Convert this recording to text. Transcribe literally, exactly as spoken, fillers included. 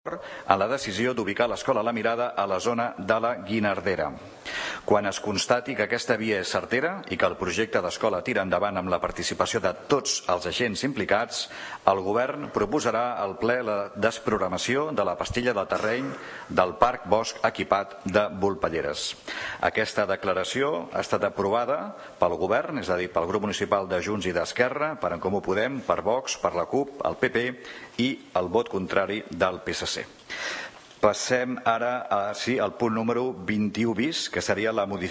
en la decisió d'ubicar l'escola La Mirada a la zona de la Guinardera. Quan es constati que aquesta via és certera i que el projecte d'escola tira endavant amb la participació de tots els agents implicats, el Govern proposarà al ple la desprogramació de la pastilla de terreny del Parc Bosc Equipat de Volpelleres. Aquesta declaració ha estat aprovada pel Govern, és a dir, pel grup municipal de Junts i d'Esquerra, per En Comú Podem, per Vox, per la CUP, el P P i el vot contrari del P S C. Passem ara a, sí, al punt número vint-i-u bis, que seria la modificació